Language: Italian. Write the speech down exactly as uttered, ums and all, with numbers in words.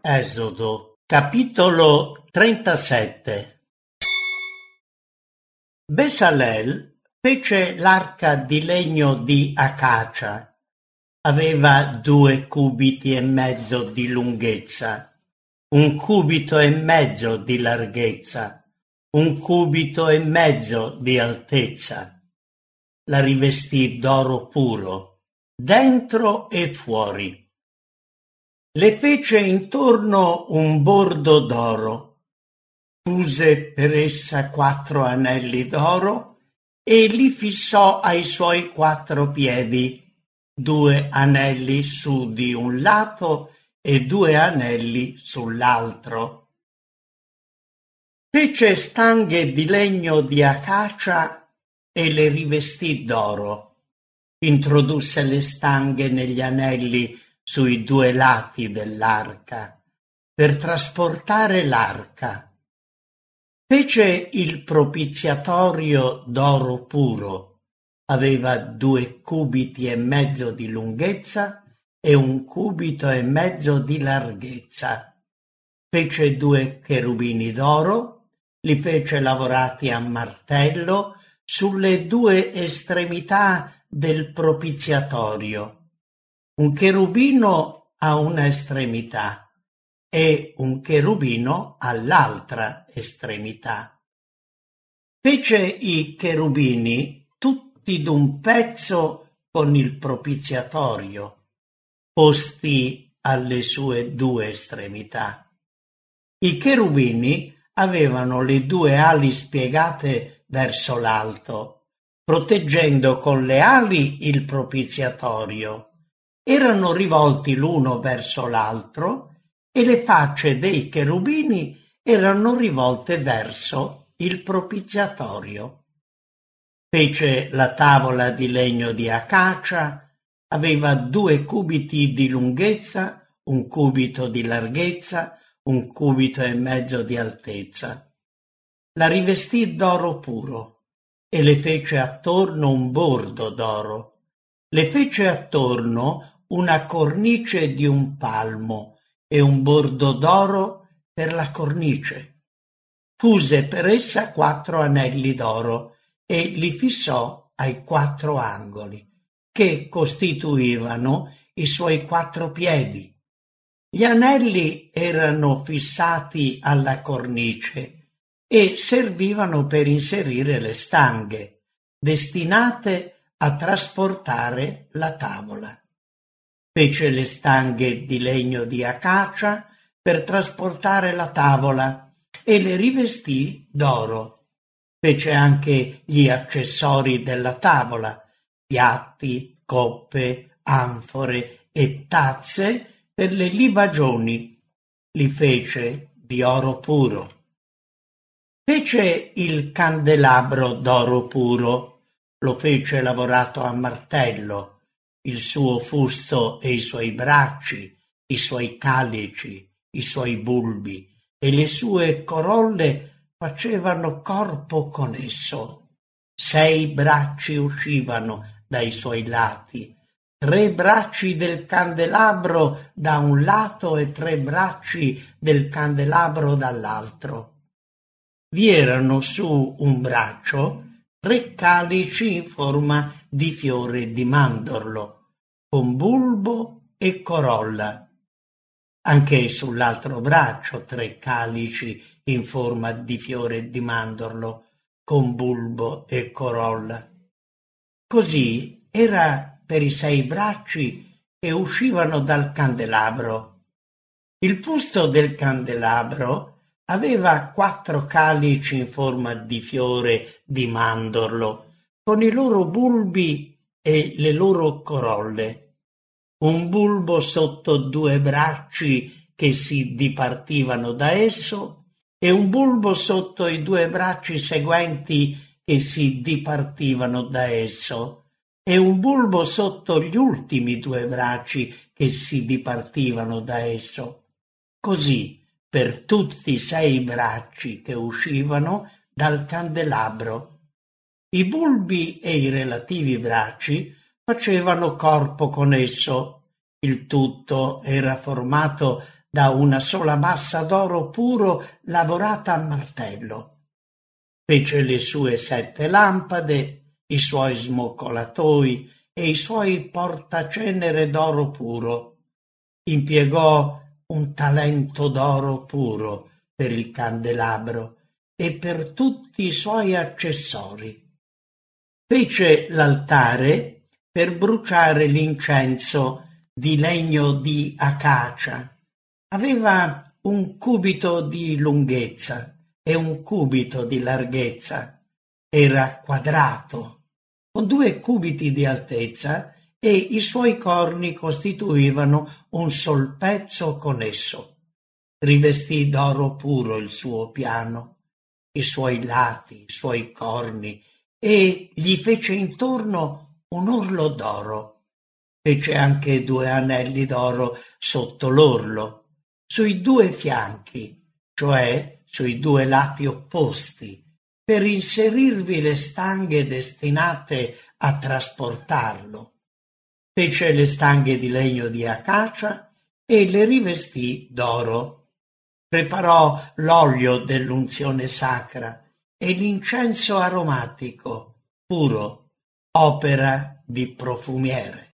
Esodo, capitolo trentasette. Besalel fece l'arca di legno di acacia. Aveva due cubiti e mezzo di lunghezza, un cubito e mezzo di larghezza, un cubito e mezzo di altezza. La rivestì d'oro puro, dentro e fuori. Le fece intorno un bordo d'oro, puse per essa quattro anelli d'oro e li fissò ai suoi quattro piedi, due anelli su di un lato e due anelli sull'altro. Fece stanghe di legno di acacia e le rivestì d'oro. Introdusse le stanghe negli anelli sui due lati dell'arca, per trasportare l'arca. Fece il propiziatorio d'oro puro, aveva due cubiti e mezzo di lunghezza e un cubito e mezzo di larghezza. Fece due cherubini d'oro, li fece lavorati a martello sulle due estremità del propiziatorio. Un cherubino a una estremità e un cherubino all'altra estremità. Fece i cherubini tutti d'un pezzo con il propiziatorio, posti alle sue due estremità. I cherubini avevano le due ali spiegate verso l'alto, proteggendo con le ali il propiziatorio. Erano rivolti l'uno verso l'altro e le facce dei cherubini erano rivolte verso il propiziatorio. Fece la tavola di legno di acacia, aveva due cubiti di lunghezza, un cubito di larghezza, un cubito e mezzo di altezza. La rivestì d'oro puro e le fece attorno un bordo d'oro. Le fece attorno una cornice di un palmo e un bordo d'oro per la cornice. Fuse per essa quattro anelli d'oro e li fissò ai quattro angoli, che costituivano i suoi quattro piedi. Gli anelli erano fissati alla cornice e servivano per inserire le stanghe, destinate a trasportare la tavola. Fece le stanghe di legno di acacia per trasportare la tavola e le rivestì d'oro. Fece anche gli accessori della tavola, piatti, coppe, anfore e tazze per le libagioni. Li fece di oro puro. Fece il candelabro d'oro puro, lo fece lavorato a martello, il suo fusto e i suoi bracci, i suoi calici, i suoi bulbi e le sue corolle facevano corpo con esso. Sei bracci uscivano dai suoi lati, tre bracci del candelabro da un lato e tre bracci del candelabro dall'altro. Vi erano su un braccio tre calici in forma di fiore di mandorlo, con bulbo e corolla. Anche sull'altro braccio tre calici in forma di fiore di mandorlo, con bulbo e corolla. Così era per i sei bracci che uscivano dal candelabro. Il fusto del candelabro aveva quattro calici in forma di fiore di mandorlo, con i loro bulbi e le loro corolle. Un bulbo sotto due bracci che si dipartivano da esso e un bulbo sotto i due bracci seguenti che si dipartivano da esso e un bulbo sotto gli ultimi due bracci che si dipartivano da esso. Così per tutti i sei bracci che uscivano dal candelabro. I bulbi e i relativi bracci facevano corpo con esso. Il tutto era formato da una sola massa d'oro puro lavorata a martello. Fece le sue sette lampade, i suoi smoccolatoi e i suoi portacenere d'oro puro. Impiegò un talento d'oro puro per il candelabro e per tutti i suoi accessori. Fece l'altare per bruciare l'incenso di legno di acacia. Aveva un cubito di lunghezza e un cubito di larghezza. Era quadrato, con due cubiti di altezza, e i suoi corni costituivano un sol pezzo con esso. Rivestì d'oro puro il suo piano, i suoi lati, i suoi corni, e gli fece intorno un orlo d'oro. Fece anche due anelli d'oro sotto l'orlo, sui due fianchi, cioè sui due lati opposti, per inserirvi le stanghe destinate a trasportarlo. Fece le stanghe di legno di acacia e le rivestì d'oro. Preparò l'olio dell'unzione sacra e l'incenso aromatico, puro, opera di profumiere.